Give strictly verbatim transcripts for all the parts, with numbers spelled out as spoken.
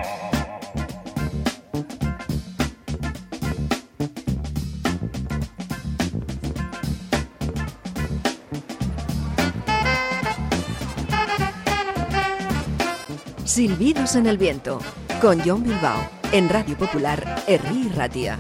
Silbidos en el viento, con Jon Bilbao, en Radio Popular, Herri Ratia.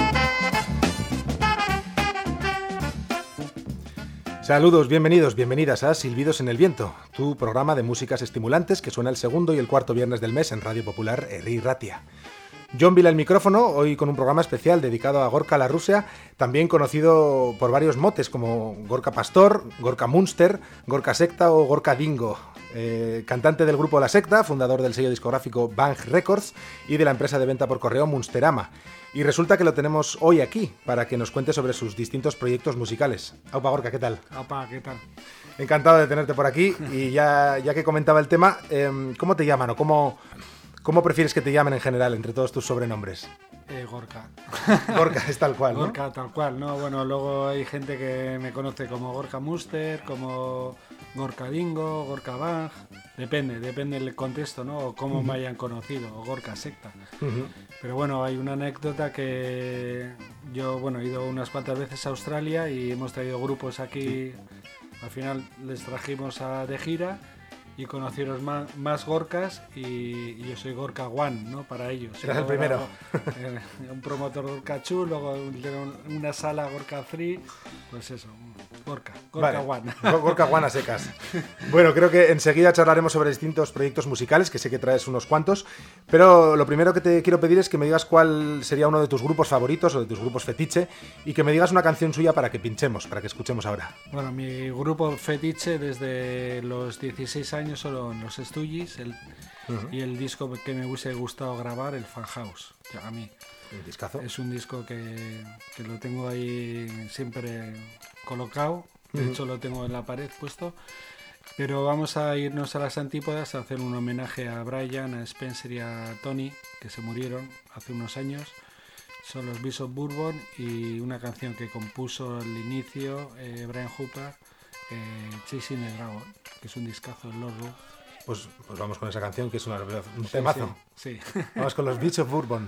Saludos, bienvenidos, bienvenidas a Silbidos en el viento, tu programa de músicas estimulantes que suena el segundo y el cuarto viernes del mes en Radio Popular, Herri Ratia. Jon Vila al micrófono, hoy con un programa especial dedicado a Gorka la Rusia, también conocido por varios motes como Gorka Pastor, Gorka Munster, Gorka Secta o Gorka Dingo. Eh, cantante del grupo La Secta, fundador del sello discográfico Bang Records y de la empresa de venta por correo Munsterama. Y resulta que lo tenemos hoy aquí para que nos cuente sobre sus distintos proyectos musicales. Aupa Gorka, ¿qué tal? Aupa, ¿qué tal? Encantado de tenerte por aquí y ya, ya que comentaba el tema, eh, ¿cómo te llaman o cómo, cómo prefieres que te llamen en general entre todos tus sobrenombres? Eh, Gorka. Gorka es tal cual, ¿no? Gorka tal cual, ¿no? Bueno, luego hay gente que me conoce como Gorka Munster, como Gorka Dingo, Gorka Bang. Depende, depende del contexto, ¿no? O cómo uh-huh. me hayan conocido, o Gorka Secta. Uh-huh. Pero bueno, hay una anécdota que yo, bueno, he ido unas cuantas veces a Australia y hemos traído grupos aquí. Al final les trajimos a, de gira y conocieron más, más Gorkas y, y yo soy Gorka One, ¿no? Para ellos. Eras el primero. Eh, un promotor Gorka Chu, luego una sala Gorka Free, pues eso, Gorka, Gorka vale. One. Gorka One a secas. Bueno, creo que enseguida charlaremos sobre distintos proyectos musicales, que sé que traes unos cuantos, pero lo primero que te quiero pedir es que me digas cuál sería uno de tus grupos favoritos o de tus grupos fetiche y que me digas una canción suya para que pinchemos, para que escuchemos ahora. Bueno, mi grupo fetiche desde los dieciséis años son los Stooges el, uh-huh. y el disco que me hubiese gustado grabar, el Fan House, a mí. ¿El discazo? Es un disco que, que lo tengo ahí siempre colocado, de uh-huh. hecho lo tengo en la pared puesto, pero vamos a irnos a las antípodas a hacer un homenaje a Brian, a Spencer y a Tony, que se murieron hace unos años. Son los Beasts of Bourbon y una canción que compuso al inicio eh, Brian Hooper, eh, Chasing the Dragon, que es un discazo de Lord Rowe. Pues, pues vamos con esa canción que es una, un temazo. Sí, sí. Vamos con los Beasts of Bourbon.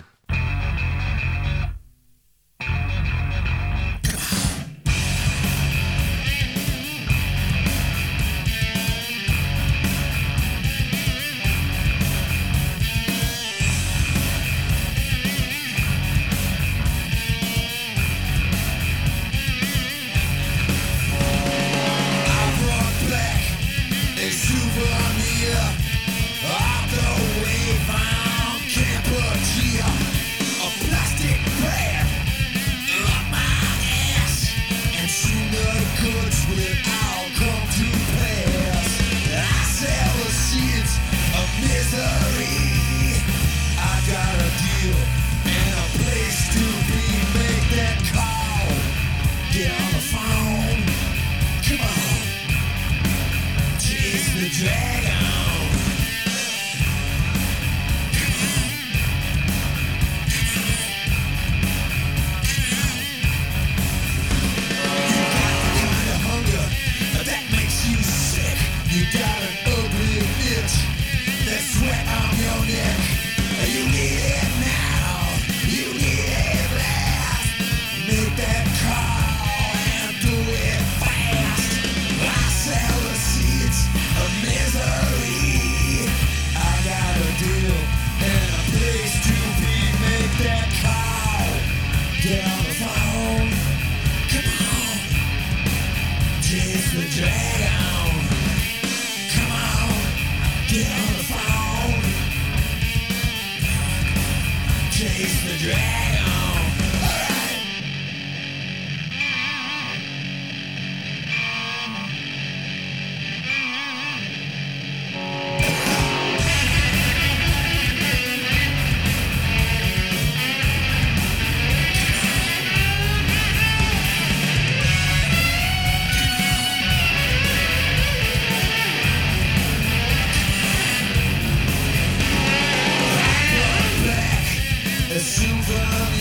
Silver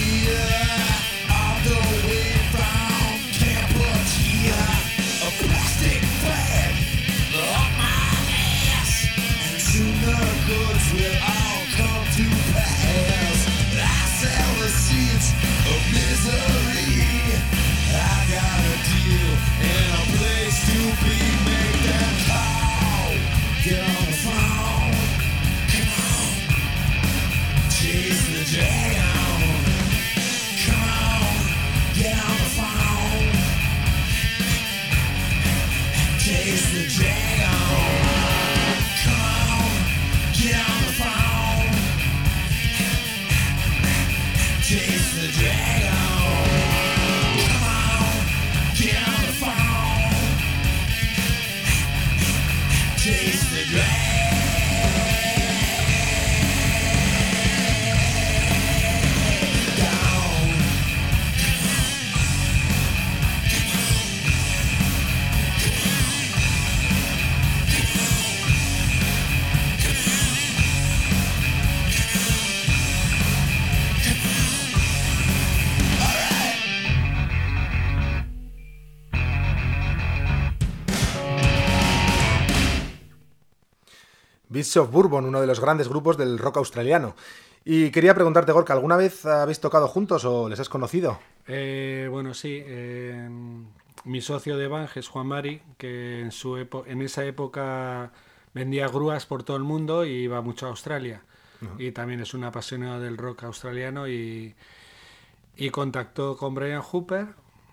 Beasts of Bourbon, uno de los grandes grupos del rock australiano. Y quería preguntarte, Gorka, ¿alguna vez habéis tocado juntos o les has conocido? Eh, bueno, sí. Eh, mi socio de band es Juan Mari, que en, su epo- en esa época vendía grúas por todo el mundo y iba mucho a Australia. Uh-huh. Y también es un apasionado del rock australiano y, y contactó con Brian Hooper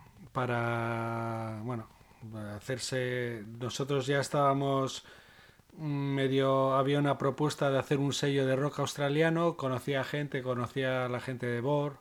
para, bueno, para hacerse... Nosotros ya estábamos medio... Había una propuesta de hacer un sello de rock australiano, conocía gente, conocía a la gente de Bor,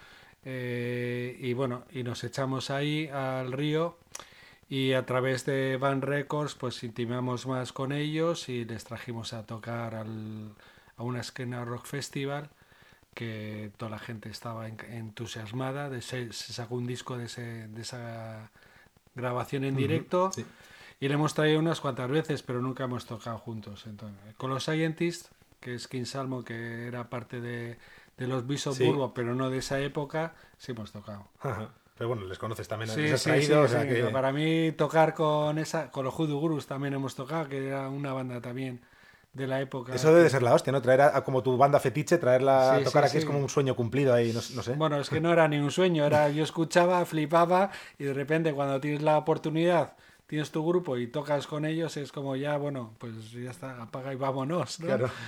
eh, y bueno, y nos echamos ahí al río y a través de Van Records pues intimamos más con ellos y les trajimos a tocar al, a una esquena rock festival que toda la gente estaba en, entusiasmada. De se, se sacó un disco de, ese, de esa grabación en directo. Uh-huh, sí. Y le hemos traído unas cuantas veces, pero nunca hemos tocado juntos. Entonces, con los Scientists, que es King Salmo, que era parte de, de los Beasts of Bourbon, sí, pero no de esa época, sí hemos tocado. Ajá. Pero bueno, les conoces también. Sí, les has sí, traído, sí, o sea sí. Que... Para mí tocar con esa, con los Hoodoo Gurus también hemos tocado, que era una banda también de la época. Eso debe que... ser la hostia, ¿no? Traer a, a como tu banda fetiche, traerla sí, a tocar sí, aquí sí. Es como un sueño cumplido ahí, no, no sé. Bueno, es que no era ni un sueño, era yo escuchaba, flipaba y de repente cuando tienes la oportunidad, tienes tu grupo y tocas con ellos, es como ya, bueno, pues ya está, apaga y vámonos, ¿no? Claro.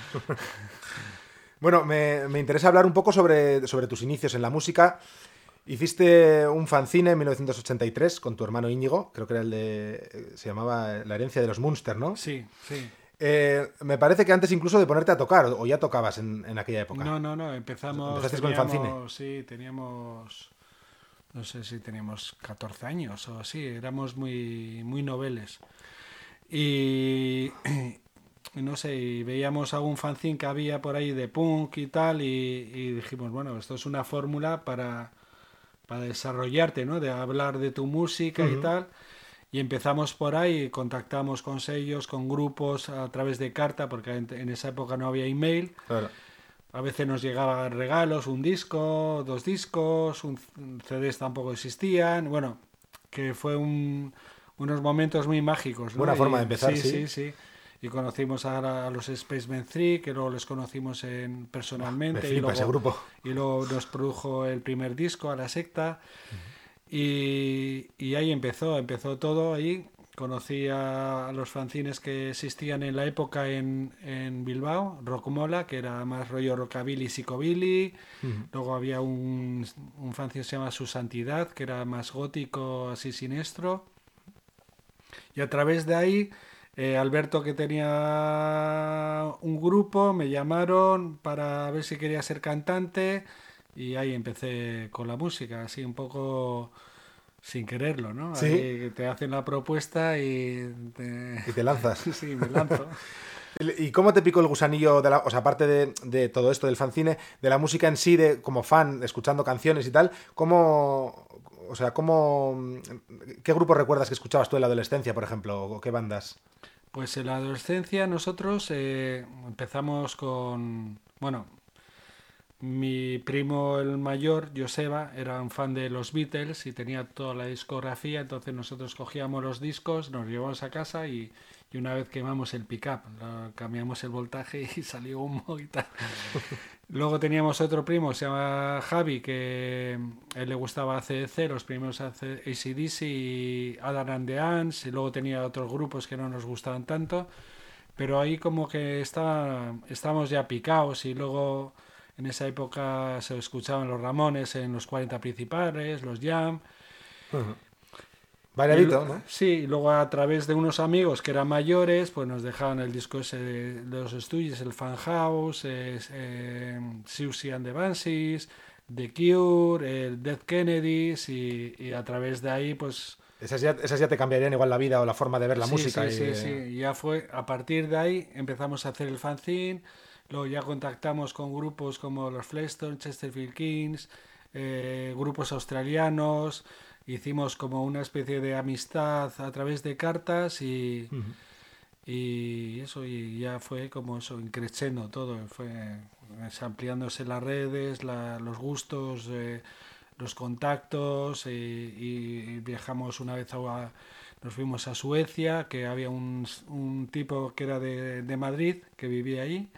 Bueno, me, me interesa hablar un poco sobre, sobre tus inicios en la música. Hiciste un fanzine en mil novecientos ochenta y tres con tu hermano Íñigo, creo que era el de... se llamaba La herencia de los Munster, ¿no? Sí, sí. Eh, me parece que antes incluso de ponerte a tocar, o ya tocabas en, en aquella época. No, no, no, empezamos... ¿Empezaste con el fanzine? Sí, teníamos... No sé si teníamos catorce años o así, éramos muy, muy noveles. Y... no sé, y veíamos algún fanzine que había por ahí de punk y tal, y, y dijimos, bueno, esto es una fórmula para... para desarrollarte, ¿no? De hablar de tu música uh-huh. y tal. Y empezamos por ahí, contactamos con sellos, con grupos a través de carta, porque en, en esa época no había email. Claro. A veces nos llegaban regalos, un disco, dos discos, un C Ds tampoco existían. Bueno, que fue un, unos momentos muy mágicos, ¿no? Buena y, forma de empezar, sí. Sí, sí, sí. Y conocimos a, a los Spacemen tres, que luego les conocimos en, personalmente. Me flipa y luego, ese grupo. Y luego nos produjo el primer disco, A la secta. Uh-huh. Y, y ahí empezó, empezó todo ahí. Conocí a, a los fanzines que existían en la época en, en Bilbao, Rockmola, que era más rollo rockabilly, psicobilly. Uh-huh. Luego había un, un fanzine que se llama Su Santidad, que era más gótico, así siniestro. Y a través de ahí... Eh, Alberto, que tenía un grupo, me llamaron para ver si quería ser cantante y ahí empecé con la música, así un poco sin quererlo, ¿no? ¿Sí? Ahí te hacen la propuesta y te, y te lanzas. Sí, me lanzo. ¿Y cómo te picó el gusanillo, de la, o sea, aparte de, de todo esto del fanzine, de la música en sí, de como fan, escuchando canciones y tal, cómo... O sea, ¿cómo, ¿qué grupo recuerdas que escuchabas tú en la adolescencia, por ejemplo? ¿O qué bandas? Pues en la adolescencia nosotros eh, empezamos con... Bueno, mi primo el mayor, Joseba, era un fan de los Beatles y tenía toda la discografía, entonces nosotros cogíamos los discos, nos llevamos a casa y, y una vez quemamos el pick-up, cambiamos el voltaje y salió humo y tal. Luego teníamos otro primo, se llama Javi, que a él le gustaba A C D C, los primeros A C D C y Adam and the Ants, y luego tenía otros grupos que no nos gustaban tanto, pero ahí como que está, estábamos ya picados y luego en esa época se escuchaban los Ramones en los cuarenta principales, los Jam. Uh-huh. Variadito, ¿no? Sí, y luego a través de unos amigos que eran mayores, pues nos dejaban el disco ese de, de los estudios, el Fan House, eh, eh, Siouxsie and the Banshees, The Cure, el Dead Kennedys, y, y a través de ahí, pues... Esas ya, esas ya te cambiarían igual la vida o la forma de ver la sí, música. Sí, y... sí, sí, ya fue, a partir de ahí empezamos a hacer el fanzine, luego ya contactamos con grupos como los Flintstones, Chesterfield Kings, eh, grupos australianos... Hicimos como una especie de amistad a través de cartas y, uh-huh. y eso, y ya fue como eso, increciendo todo, fue ampliándose las redes, la, los gustos, eh, los contactos, y, y viajamos una vez a... nos fuimos a Suecia, que había un, un tipo que era de, de Madrid, que vivía ahí,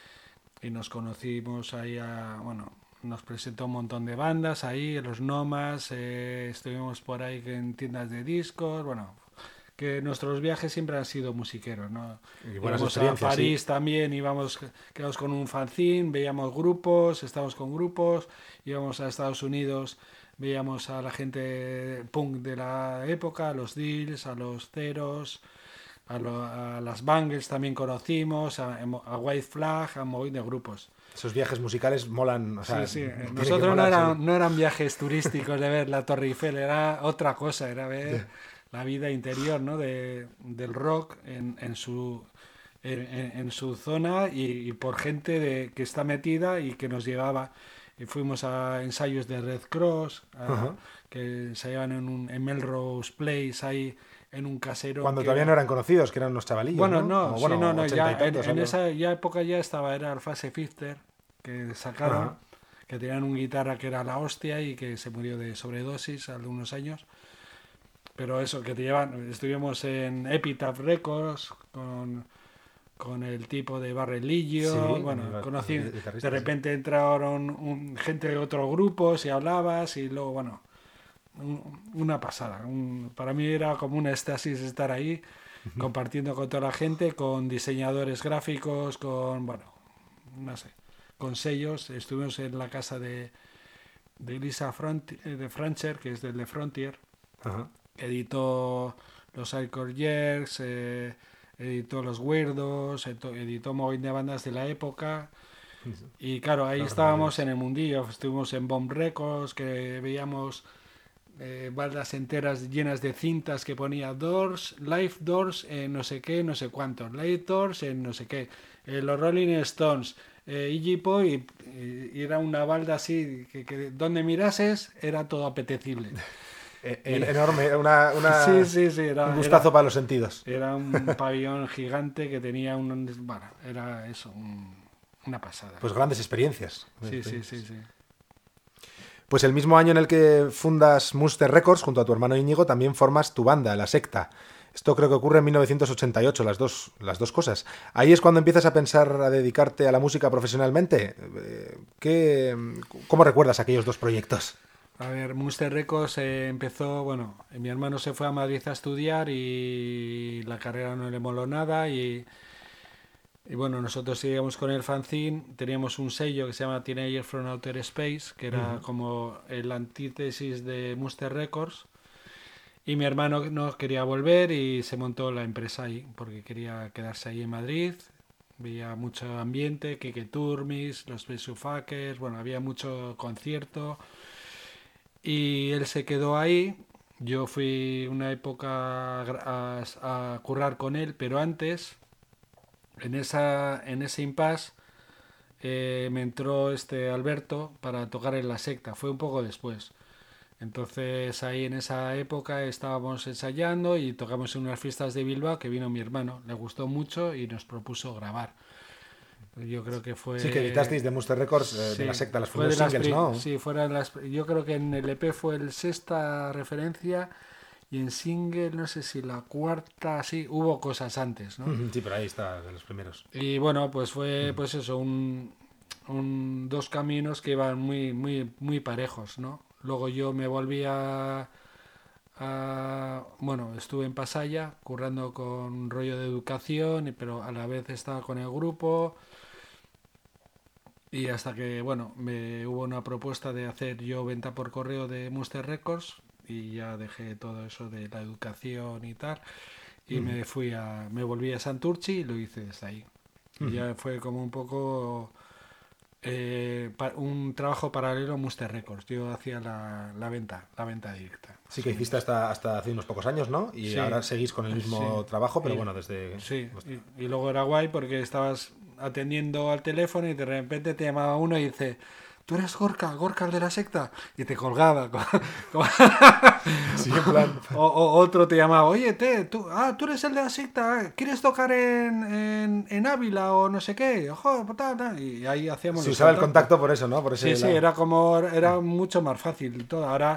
y nos conocimos ahí, a, bueno, nos presentó un montón de bandas ahí, los Nomas, eh, estuvimos por ahí en tiendas de discos, bueno, que nuestros viajes siempre han sido musiqueros, ¿no? Y buenas íbamos a experiencias, París sí. también, íbamos, quedamos con un fanzine, veíamos grupos, estábamos con grupos, íbamos a Estados Unidos, veíamos a la gente punk de la época, a los Deals, a los Ceros, a, lo, a las Bangles también conocimos, a, a White Flag, a un montón de grupos. Esos viajes musicales molan, o sea, Sí, sí. tiene que Nosotros molar, no, eran, sí. no eran viajes turísticos de ver la Torre Eiffel, era otra cosa, era ver la vida interior, ¿no? de, del rock en, en su en, en su zona y, y por gente de, que está metida y que nos llevaba. Y fuimos a ensayos de Red Cross, a, Ajá. que ensayaban en, un, en Melrose Place, ahí en un casero. Cuando que todavía era... no eran conocidos, que eran unos chavalillos, Bueno, ¿no? no, O, bueno, sí, no, no, ochenta ya y en, tantos, en algo. esa ya época ya estaba, era el Fase Fifter, que sacaron, Ajá. que tenían un guitarra que era la hostia y que se murió de sobredosis hace unos años. Pero eso, que te llevan, estuvimos en Epitaph Records con, con el tipo de Barrelillo, Sí, bueno, el- conocí, el guitarrista, de repente entraron un- gente de otros grupos y hablabas y luego, bueno, un- una pasada. Un- para mí era como una éxtasis estar ahí, uh-huh. compartiendo con toda la gente, con diseñadores gráficos, con, bueno, no sé, con sellos. Estuvimos en la casa de, de Elisa Front, de Francher, que es del de Frontier. Ajá. Editó los Hardcore Jerks, eh, editó los Weirdos, editó un montón de bandas de la época. Y claro, ahí Claro, estábamos no, en el mundillo, estuvimos en Bomb Records, que veíamos eh, bandas enteras llenas de cintas que ponía Doors, Live Doors en no sé qué, no sé cuántos, Live Doors en no sé qué, eh, los Rolling Stones, eh, Iggy Pop, y, y era una balda así, que, que donde mirases era todo apetecible. Eh, y, enorme, una, una, sí, sí, sí, era, un gustazo era, para los sentidos. Era un pabellón gigante que tenía un... Bueno, era eso, un, una pasada. Pues grandes experiencias. Sí, sí, sí, sí. Pues el mismo año en el que fundas Munster Records, junto a tu hermano Íñigo, también formas tu banda, La Secta. Esto creo que ocurre en mil novecientos ochenta y ocho, las dos, las dos cosas. Ahí es cuando empiezas a pensar a dedicarte a la música profesionalmente. ¿Qué, ¿Cómo recuerdas aquellos dos proyectos? A ver, Munster Records eh, empezó, bueno, mi hermano se fue a Madrid a estudiar y la carrera no le moló nada y, y bueno, nosotros seguíamos con el fanzine, teníamos un sello que se llama Teenagers from Outer Space, que era uh-huh. como el antítesis de Munster Records, y mi hermano no quería volver y se montó la empresa ahí, porque quería quedarse ahí en Madrid, veía mucho ambiente, Keke Turmis, los Besufakers, bueno, había mucho concierto. Y él se quedó ahí, yo fui una época a, a currar con él, pero antes, en, esa, en ese impasse, eh, me entró este Alberto para tocar en La Secta, fue un poco después. Entonces ahí en esa época estábamos ensayando y tocamos en unas fiestas de Bilbao que vino mi hermano, le gustó mucho y nos propuso grabar. Yo creo que fue... Sí, que editasteis de Munster Records, eh, sí, de La Secta, las fue primeros de singles, las, ¿no? Sí, fueron las... Yo creo que en el E P fue el sexta referencia y en single, no sé si la cuarta, sí, hubo cosas antes, ¿no? Sí, pero ahí está, de los primeros. Y bueno, pues fue, pues eso, un, un dos caminos que iban muy, muy, muy parejos, ¿no? Luego yo me volví a... a bueno, estuve en Pasaya, currando con rollo de educación, pero a la vez estaba con el grupo... Y hasta que, bueno, me hubo una propuesta de hacer yo venta por correo de Munster Records y ya dejé todo eso de la educación y tal y uh-huh. me fui a, me volví a Santurchi y lo hice desde ahí. Uh-huh. Y ya fue como un poco eh, pa- un trabajo paralelo a Munster Records. Yo hacía la, la venta, la venta directa. Sí, que hiciste hasta, hasta hace unos pocos años, ¿no? Y sí. Ahora seguís con el mismo sí. trabajo, pero y, bueno, desde... Sí, y, y luego era guay porque estabas atendiendo al teléfono y de repente te llamaba uno y dice, ¿tú eres Gorka, Gorka el de La Secta? Y te colgaba. Sí, en plan... o, o otro te llamaba, oye, te, tú, ah, tú eres el de La Secta, ¿quieres tocar en, en, en Ávila o no sé qué? Ojo, y ahí hacíamos... Sí, usaba el contacto por eso, ¿no? Por ese sí, sí, lado. era como, era mucho más fácil todo. Ahora...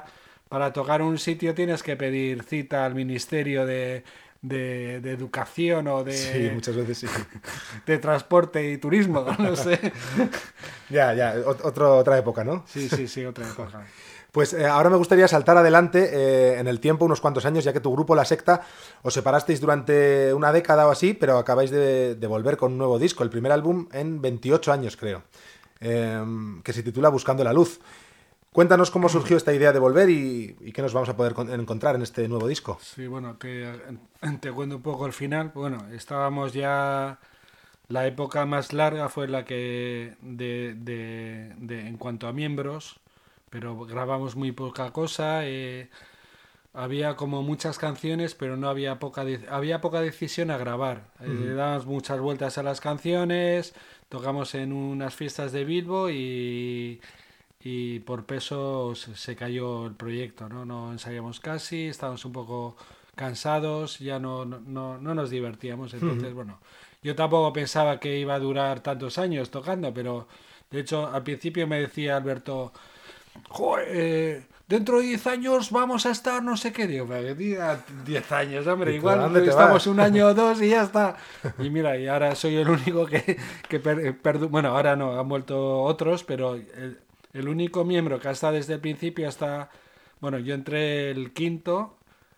para tocar un sitio tienes que pedir cita al Ministerio de, de, de Educación o de... Sí, muchas veces sí. De Transporte y Turismo, no sé. Ya, ya, otro, otra época, ¿no? Sí, sí, sí, otra época. Pues eh, ahora me gustaría saltar adelante eh, en el tiempo unos cuantos años, ya que tu grupo, La Secta, os separasteis durante una década o así, pero acabáis de, de volver con un nuevo disco, el primer álbum en veintiocho años, creo, eh, que se titula Buscando la Luz. Cuéntanos cómo surgió esta idea de volver y, y qué nos vamos a poder con, encontrar en este nuevo disco. Sí, bueno, te, te cuento un poco el final. Bueno, estábamos ya... La época más larga fue la que, de, de, de en cuanto a miembros, pero grabamos muy poca cosa. Eh, había como muchas canciones, pero no había poca de, había poca decisión a grabar. Eh, Uh-huh. dábamos muchas vueltas a las canciones, tocamos en unas fiestas de Bilbo y, y por peso se, se cayó el proyecto, ¿no? No ensayamos casi, estábamos un poco cansados, ya no, no, no, no nos divertíamos. Entonces, uh-huh. bueno, yo tampoco pensaba que iba a durar tantos años tocando, pero de hecho al principio me decía Alberto... Joder, eh, dentro de diez años vamos a estar no sé qué. Digo, diez años, hombre, igual estamos un año o dos y ya está. Y mira, y ahora soy el único que, que per, perdu- bueno, ahora no, han vuelto otros, pero el, el único miembro que ha estado desde el principio hasta, bueno, yo entré el quinto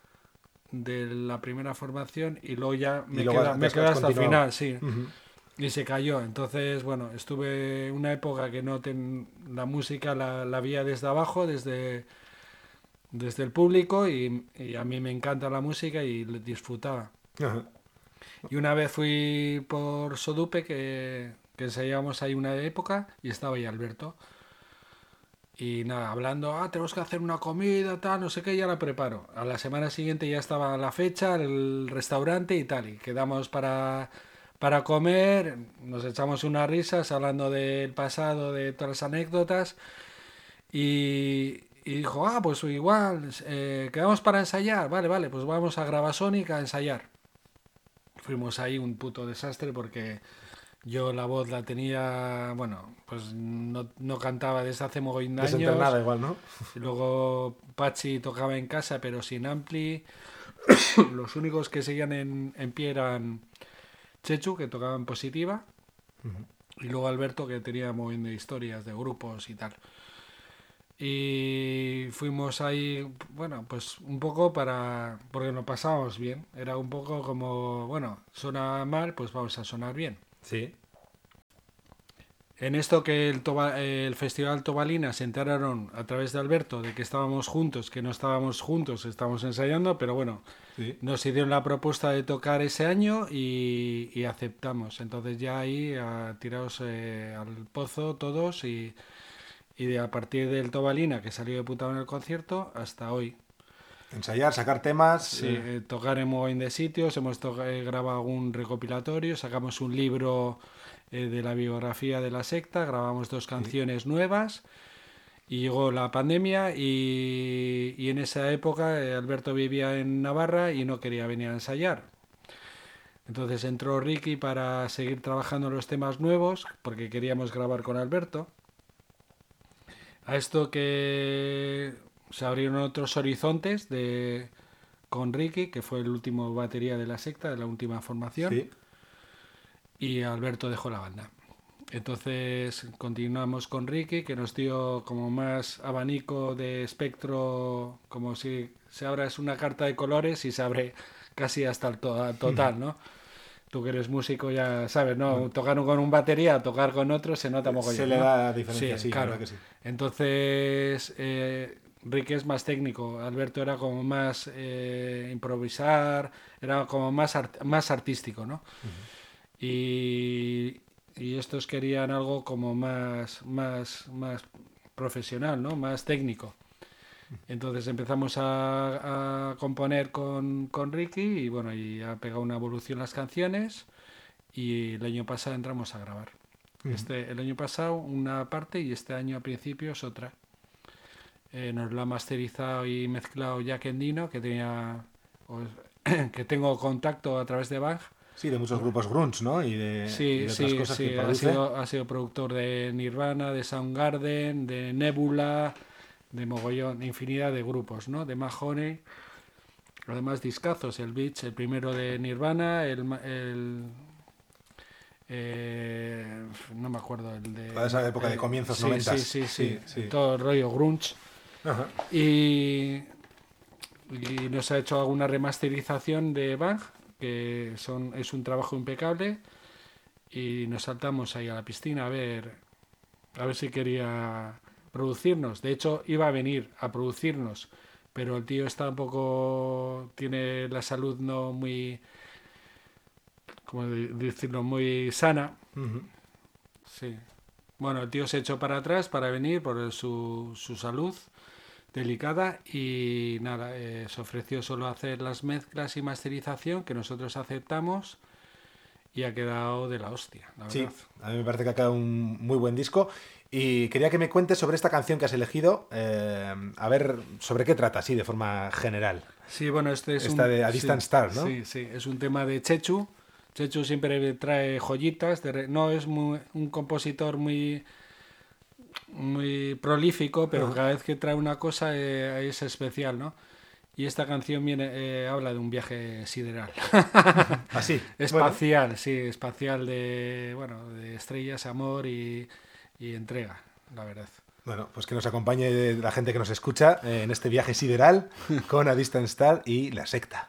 de la primera formación y luego ya me quedé me queda hasta el final, sí. Uh-huh. Y se cayó. Entonces, bueno, estuve una época que no ten... la música la, la veía desde abajo, desde, desde el público, y, y a mí me encanta la música y disfrutaba. Uh-huh. Y una vez fui por Sodupe, que, que ensayábamos ahí una época, y estaba ahí Alberto. Y nada, hablando, ah, tenemos que hacer una comida, tal, no sé qué, ya la preparo. A la semana siguiente ya estaba la fecha, el restaurante y tal, y quedamos para... Para comer, nos echamos unas risas hablando del pasado, de todas las anécdotas, y, y dijo, ah, pues igual, eh, quedamos para ensayar, vale, vale, pues vamos a Gravasonic a ensayar. Fuimos ahí un puto desastre porque yo la voz la tenía, bueno, pues no, no cantaba desde hace mogollón de años. Desentrenada igual, ¿no? Y luego Pachi tocaba en casa, pero sin ampli. Los únicos que seguían en, en pie eran... Chechu, que tocaba en Positiva, uh-huh. y luego Alberto, que tenía muy de historias de grupos y tal. Y fuimos ahí, bueno, pues un poco para... porque nos pasábamos bien. Era un poco como, bueno, suena mal, pues vamos a sonar bien. Sí. En esto que el, Toba, el Festival Tobalina se enteraron a través de Alberto de que estábamos juntos, que no estábamos juntos, estábamos ensayando, pero bueno, sí. Nos hicieron la propuesta de tocar ese año y, y aceptamos. Entonces ya ahí a, tirados eh, al pozo todos y, y de, a partir del Tobalina, que salió de puta en el concierto, hasta hoy. Ensayar, sacar temas... Sí, eh... tocar en mogollón de sitios, hemos to- eh, grabado un recopilatorio, sacamos un libro... de la biografía de La Secta, grabamos dos canciones sí. nuevas y llegó la pandemia y, y en esa época eh, Alberto vivía en Navarra y no quería venir a ensayar. Entonces entró Ricky para seguir trabajando en los temas nuevos porque queríamos grabar con Alberto. A esto que se abrieron otros horizontes de, con Ricky, que fue el último batería de La Secta, de la última formación. Sí. Y Alberto dejó la banda. Entonces continuamos con Ricky, que nos dio como más abanico de espectro, como si se abra es una carta de colores y se abre casi hasta el to- total, ¿no? Tú que eres músico ya sabes, ¿no? Bueno. Tocar con un batería, tocar con otro se nota mogollón. Se le ¿no? da diferencia, sí, sí claro. Claro que sí. Entonces eh, Ricky es más técnico, Alberto era como más eh, improvisar, era como más, art- más artístico, ¿no? Uh-huh. Y, y estos querían algo como más, más, más profesional, ¿no? Más técnico. Entonces empezamos a, a componer con, con Ricky y bueno, y ha pegado una evolución las canciones y el año pasado entramos a grabar. Uh-huh. Este, el año pasado una parte y este año a principios otra. Eh, nos lo ha masterizado y mezclado Jack Endino, que tenía pues, que tengo contacto a través de Bang. Sí, de muchos grupos grunge, ¿no? Y de, sí, y de otras sí, cosas sí, que ha produce. sido, ha sido productor de Nirvana, de Soundgarden, de Nebula, de mogollón, infinidad de grupos, ¿no? De Mahoney, además discazos, el Beach, el primero de Nirvana, el... el eh, no me acuerdo, el de... Toda esa época el, de comienzos sí, noventas. Sí, sí, sí, sí, sí. todo el rollo grunge. Ajá. Y, y nos ha hecho alguna remasterización de Bang, que son, es un trabajo impecable, y nos saltamos ahí a la piscina a ver, a ver si quería producirnos. De hecho, iba a venir a producirnos, pero el tío está un poco, tiene la salud no muy, ¿cómo decirlo?, muy sana. Uh-huh. Sí. Bueno, el tío se echó para atrás para venir por su, su salud delicada y nada, eh, se ofreció solo hacer las mezclas y masterización que nosotros aceptamos y ha quedado de la hostia, la sí, verdad. A mí me parece que ha quedado un muy buen disco y quería que me cuentes sobre esta canción que has elegido, eh, a ver sobre qué trata, así de forma general. Sí, bueno, este es esta un, de A Distant sí, Star, ¿no? Sí, sí, es un tema de Chechu. Chechu siempre trae joyitas, de re... no es muy, un compositor muy muy prolífico, pero uh-huh. cada vez que trae una cosa eh, es especial, ¿no? Y esta canción viene eh, habla de un viaje sideral. Así. Espacial, bueno. Sí, espacial de bueno, de estrellas, amor y, y entrega, la verdad. Bueno, pues que nos acompañe la gente que nos escucha en este viaje sideral con A Distant Star y La Secta.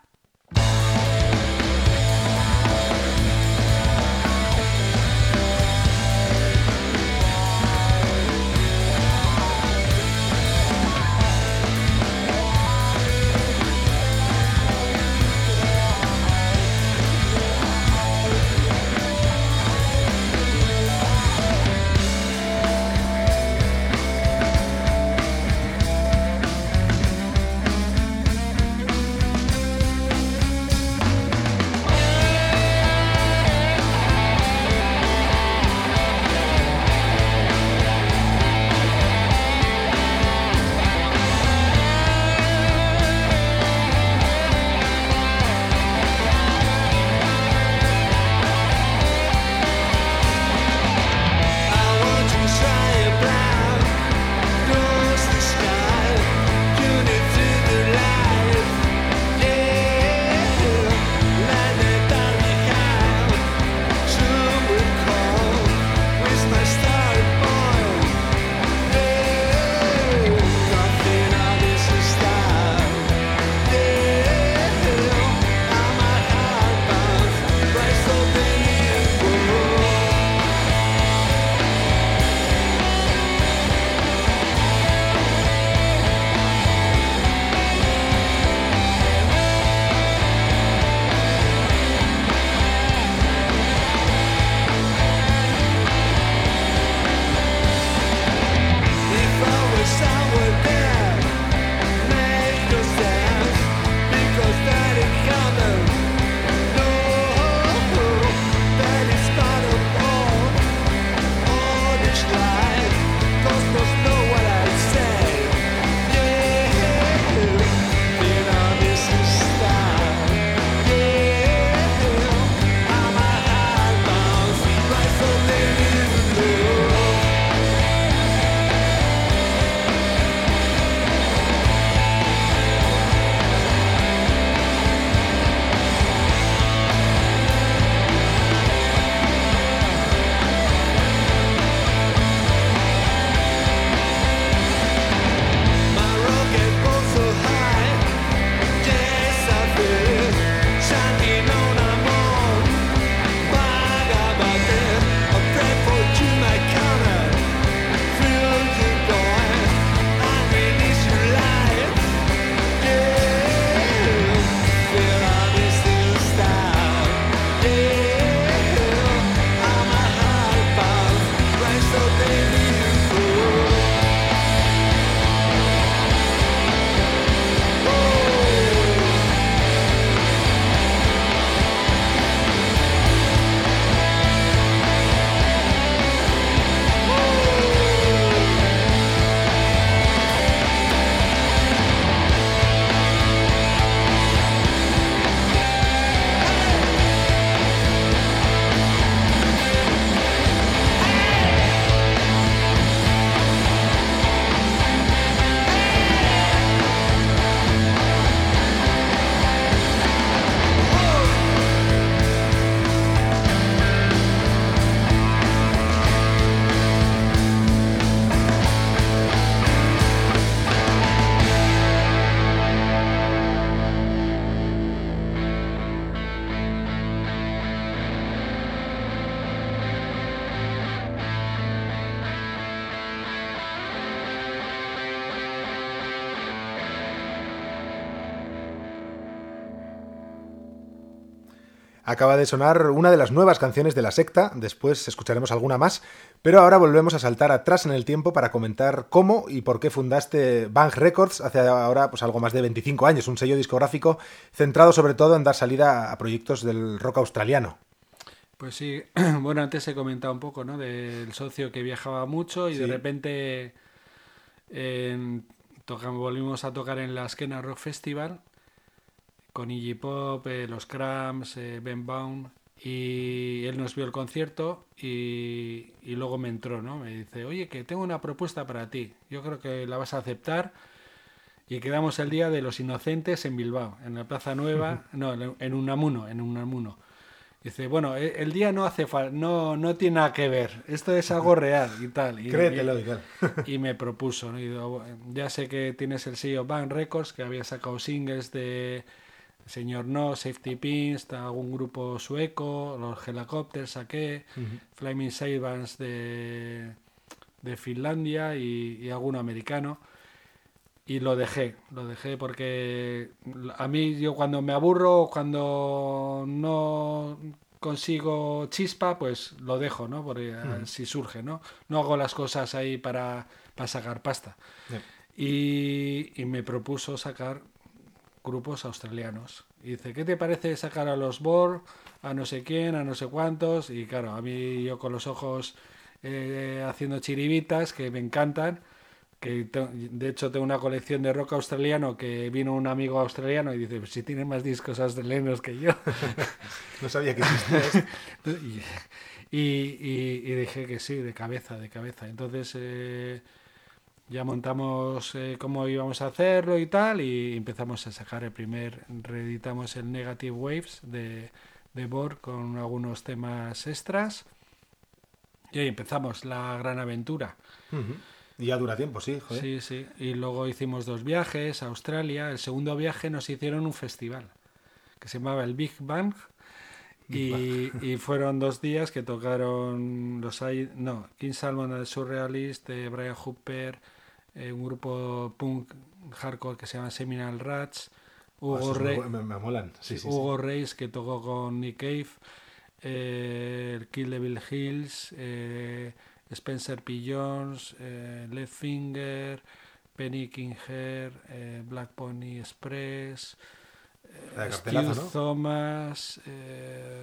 Acaba de sonar una de las nuevas canciones de La Secta, después escucharemos alguna más, pero ahora volvemos a saltar atrás en el tiempo para comentar cómo y por qué fundaste Bang Records hace ahora pues algo más de veinticinco años, un sello discográfico centrado sobre todo en dar salida a proyectos del rock australiano. Pues sí, bueno, antes he comentado un poco, ¿no?, del socio que viajaba mucho y sí. De repente eh, tocamos, volvimos a tocar en la Skena Rock Festival con Iggy Pop, eh, los Cramps, eh, Ben Baum, y él nos vio el concierto y, y luego me entró, ¿no? Me dice, oye, que tengo una propuesta para ti, yo creo que la vas a aceptar. Y quedamos el día de los Inocentes en Bilbao, en la Plaza Nueva, no, en Unamuno, en Unamuno. Dice, bueno, el día no hace falta, no, no tiene nada que ver, esto es algo real y tal. Y, Créetelo y, y tal. Y me propuso, ¿no? Y digo, ya sé que tienes el sello Bang Records, que había sacado singles de Señor No, Safety Pins, algún grupo sueco, los Helicopters saqué, uh-huh. Flaming Sailbands de, de Finlandia y, y alguno americano. Y lo dejé, lo dejé porque a mí yo cuando me aburro, cuando no consigo chispa, pues lo dejo, ¿no? Porque uh-huh. si surge, ¿no? No hago las cosas ahí para, para sacar pasta. Yeah. Y, y me propuso sacar grupos australianos. Y dice, ¿qué te parece sacar a los Borg, a no sé quién, a no sé cuántos? Y claro, a mí yo con los ojos eh, haciendo chiribitas que me encantan, que te, de hecho tengo una colección de rock australiano que vino un amigo australiano y dice, pues si tiene más discos australianos que yo. No sabía que existía. y, y, y dije que sí, de cabeza, de cabeza. Entonces eh, ya montamos eh, cómo íbamos a hacerlo y tal, y empezamos a sacar el primer, reeditamos el Negative Waves de, de Borg con algunos temas extras, y ahí empezamos la gran aventura. Uh-huh. Y ya dura tiempo, sí, joder. Sí, sí. Y luego hicimos dos viajes a Australia. El segundo viaje nos hicieron un festival que se llamaba el Big Bang. Y, y fueron dos días que tocaron los no, King Salmon and the Surrealist, eh, Brian Hooper, eh, un grupo punk hardcore que se llama Seminal Rats, Hugo, oh, Rey, me, me molan. Sí, sí, Hugo sí. Reis, que tocó con Nick Cave, eh, el Kill Devil Hills, eh, Spencer P. Jones, eh, Left Finger, Penny King Hair, eh, Black Pony Express, eh, Steve ¿no? Thomas, eh,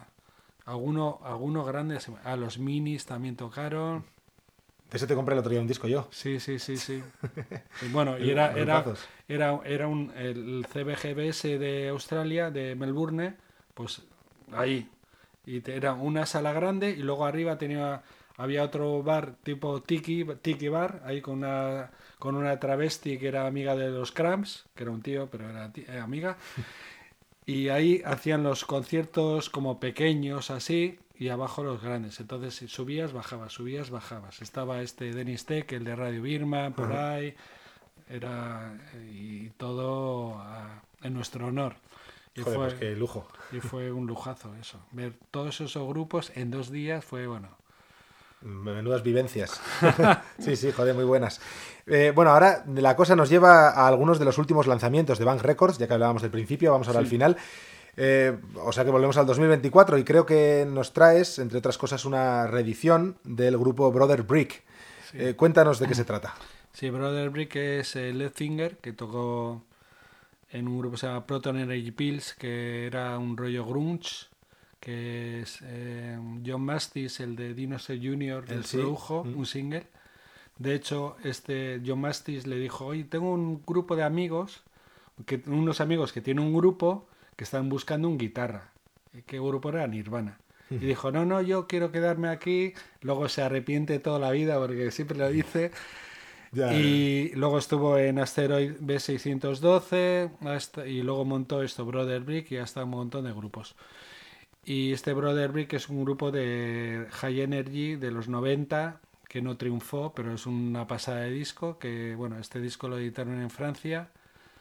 algunos alguno grandes, a ah, los Minis también tocaron. De ese te compré el otro día un disco yo. Sí, sí, sí, sí. Y bueno, y era, era, era, era un, el C B G B S de Australia, de Melbourne, pues ahí. Y te, era una sala grande y luego arriba tenía... Había otro bar tipo Tiki, Tiki Bar, ahí con una con una travesti que era amiga de los Cramps, que era un tío, pero era tía, eh, amiga. Y ahí hacían los conciertos como pequeños así, y abajo los grandes. Entonces si subías, bajabas, subías, bajabas. Estaba este Dennis Tech, el de Radio Birman, por uh-huh. ahí. Era y todo a, en nuestro honor. Y Joder, fue, pues qué lujo. Y fue un lujazo eso. Ver todos esos grupos en dos días fue bueno. Menudas vivencias. Sí, sí, joder, muy buenas. Eh, bueno, ahora la cosa nos lleva a algunos de los últimos lanzamientos de Bang Records, ya que hablábamos del principio, vamos ahora sí. al final. Eh, o sea que volvemos al dos mil veinticuatro y creo que nos traes, entre otras cosas, una reedición del grupo Brother Brick. Sí. Eh, cuéntanos de qué se trata. Sí, Brother Brick es el Led Finger, que tocó en un grupo que se llama Proton Energy Pills, que era un rollo grunge, que es eh, John Mastis, el de Dinosaur junior, el sí. produjo mm. un single. De hecho, este John Mastis le dijo, oye, tengo un grupo de amigos, que, unos amigos que tienen un grupo que están buscando un guitarra. ¿Qué grupo era? Nirvana. Mm. Y dijo, no, no, yo quiero quedarme aquí. Luego se arrepiente toda la vida porque siempre lo dice. Ya, y ya. Luego estuvo en Asteroid B seiscientos doce hasta, y luego montó esto, Brother Brick, y hasta un montón de grupos. Y este Brother Brick es un grupo de High Energy de los noventa que no triunfó, pero es una pasada de disco, que bueno, este disco lo editaron en Francia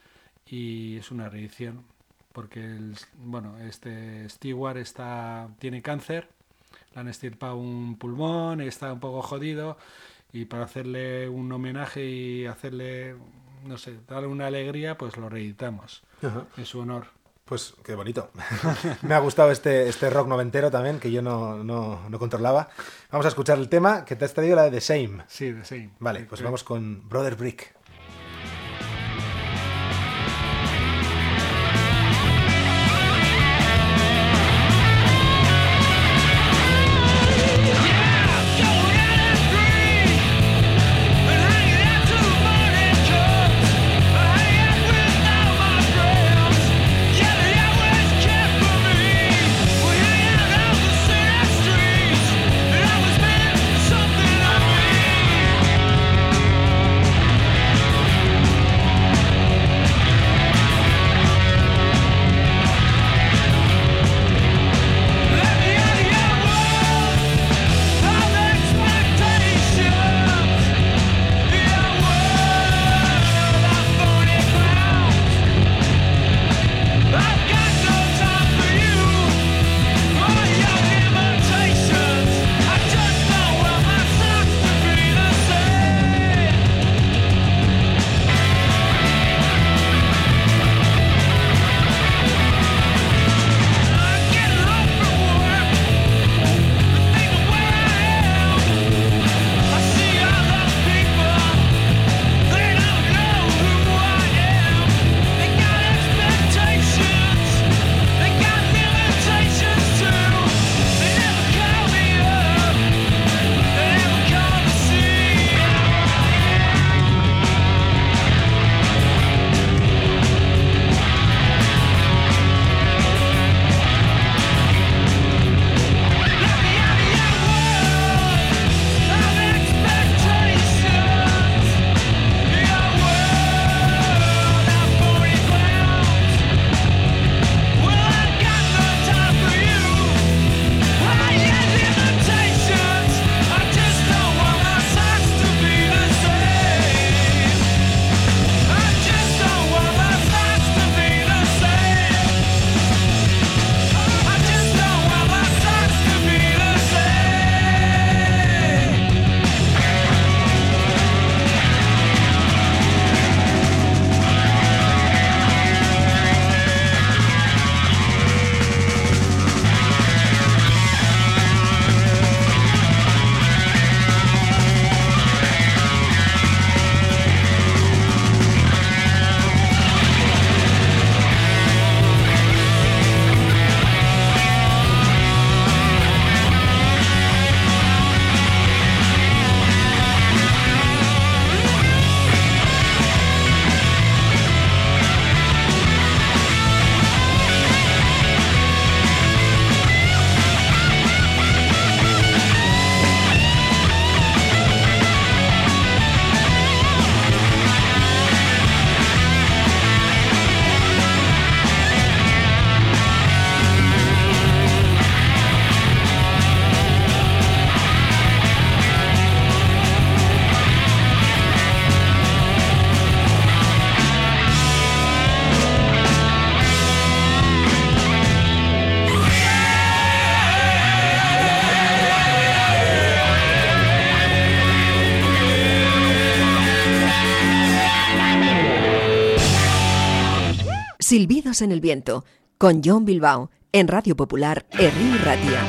y es una reedición, porque el, bueno, este Stewart está, tiene cáncer, le han extirpado un pulmón, está un poco jodido, y para hacerle un homenaje y hacerle, no sé, darle una alegría, pues lo reeditamos. Ajá. En su honor. Pues qué bonito. Me ha gustado este, este rock noventero también, que yo no, no, no controlaba. Vamos a escuchar el tema que te has traído, la de The Same. Sí, The Same. Vale, pues vamos con Brother Brick. Silbidos en el viento, con Jon Bilbao, en Radio Popular, Herri Ratia.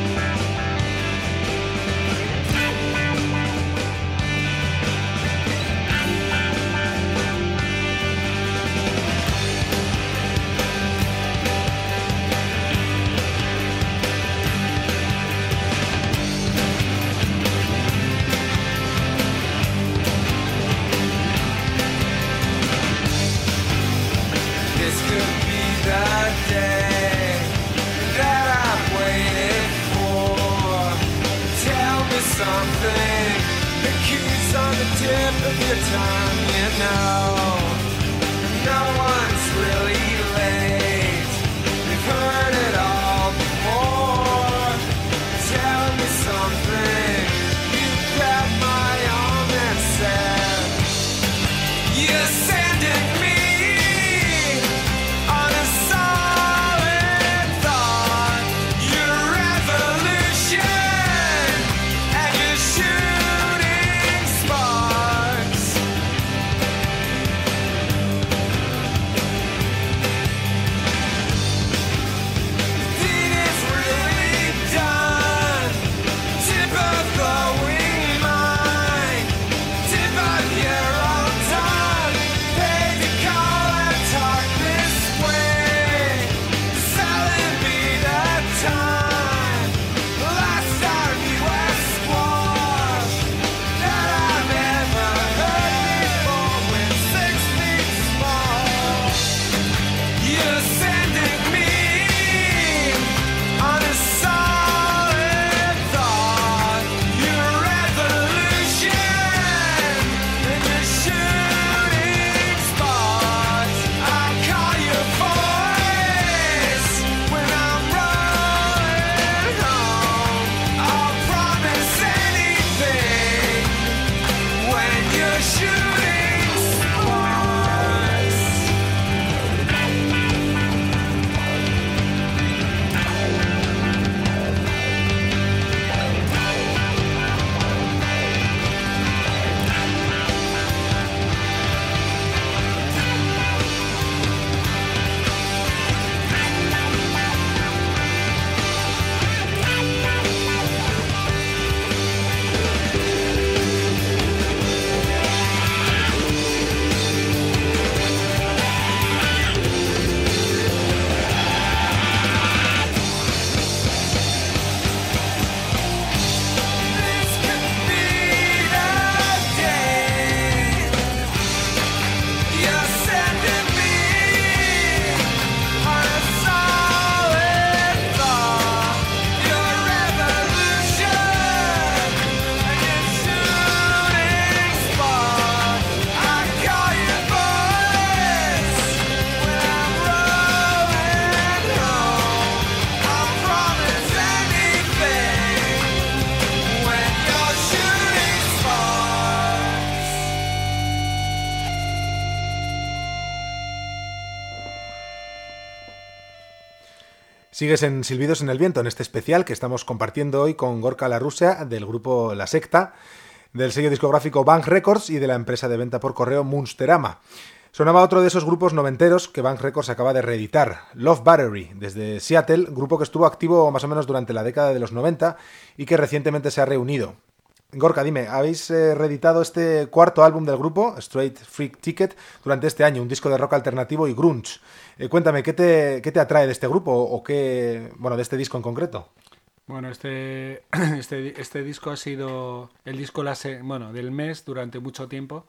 Sigues en Silbidos en el Viento, en este especial que estamos compartiendo hoy con Gorka Larrusia, del grupo La Secta, del sello discográfico Bang Records y de la empresa de venta por correo Munsterama. Sonaba otro de esos grupos noventeros que Bang Records acaba de reeditar, Love Battery, desde Seattle, grupo que estuvo activo más o menos durante la década de los noventa y que recientemente se ha reunido. Gorka, dime, habéis eh, reeditado este cuarto álbum del grupo, Straight Freak Ticket, durante este año, un disco de rock alternativo y grunge. Eh, cuéntame, ¿qué te, ¿qué te atrae de este grupo o qué, bueno, de este disco en concreto? Bueno, este, este, este disco ha sido el disco la se, bueno, del mes durante mucho tiempo.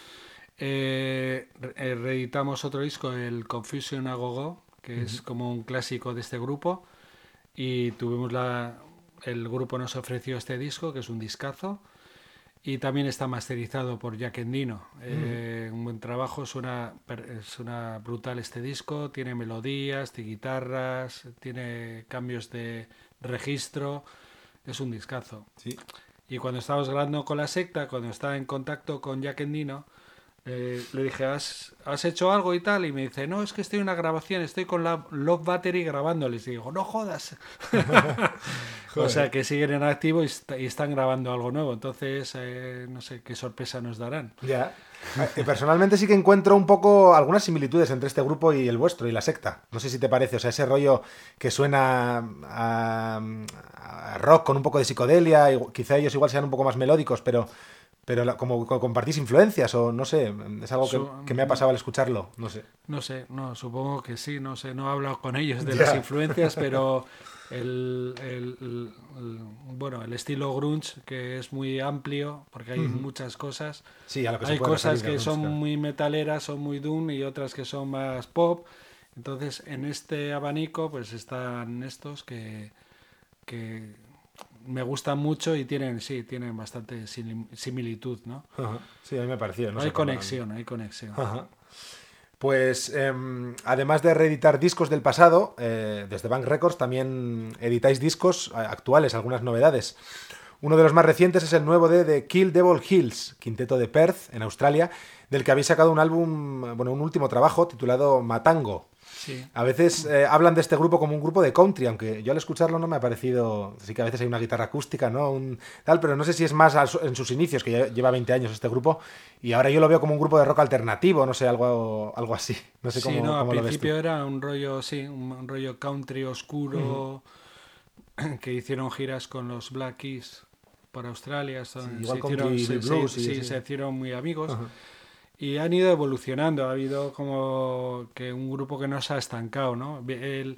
Eh, re, reeditamos otro disco, el Confusion a Go-Go, que uh-huh. es como un clásico de este grupo, y tuvimos la... El grupo nos ofreció este disco, que es un discazo, y también está masterizado por Jack Endino. Mm. Eh, un buen trabajo, suena, suena brutal este disco, tiene melodías, tiene guitarras, tiene cambios de registro, es un discazo. Sí. Y cuando estábamos grabando con La Secta, cuando estaba en contacto con Jack Endino, Eh, le dije, ¿Has, ¿has hecho algo y tal? Y me dice, no, es que estoy en una grabación, estoy con la Love Battery grabándoles. Y digo, no jodas. O sea, que siguen en activo y, est- y están grabando algo nuevo. Entonces, eh, no sé qué sorpresa nos darán. Ya. Eh, Personalmente sí que encuentro un poco algunas similitudes entre este grupo y el vuestro y La Secta. No sé si te parece, o sea, ese rollo que suena a, a rock con un poco de psicodelia, y quizá ellos igual sean un poco más melódicos, pero... Pero la, como, como compartís influencias o no sé, es algo que, que me ha pasado al escucharlo, no sé. No sé, no, supongo que sí, no sé, no he hablado con ellos de Ya. las influencias, pero el, el, el, el, bueno, el estilo grunge, que es muy amplio, porque hay uh-huh. muchas cosas. Sí, a lo que hay se puede cosas que grunge, son claro. muy metaleras, son muy doom, y otras que son más pop. Entonces, en este abanico, pues están estos que... que me gustan mucho y tienen, sí, tienen bastante similitud, ¿no? Ajá. Sí, a mí me pareció. No hay sé conexión, hay conexión. Ajá. Pues eh, además de reeditar discos del pasado, eh, desde Bang Records también editáis discos actuales, algunas novedades. Uno de los más recientes es el nuevo de The Kill Devil Hills, quinteto de Perth, en Australia, del que habéis sacado un álbum, bueno, un último trabajo titulado Matango. Sí. A veces eh, hablan de este grupo como un grupo de country, aunque yo al escucharlo no me ha parecido... Sí que a veces hay una guitarra acústica, ¿no? Un, tal, pero no sé si es más a, en sus inicios, que ya lleva veinte años este grupo, y ahora yo lo veo como un grupo de rock alternativo, no sé, algo, algo así. No sé cómo, sí, no, cómo al lo ves tú. principio era un rollo, sí, un rollo country oscuro, uh-huh. que hicieron giras con los Black Keys por Australia. Son, sí, igual se hicieron, country se, blues. Sí, Sí, sí, sí, se hicieron muy amigos. Uh-huh. Y han ido evolucionando, ha habido como que un grupo que no se ha estancado, ¿no? El,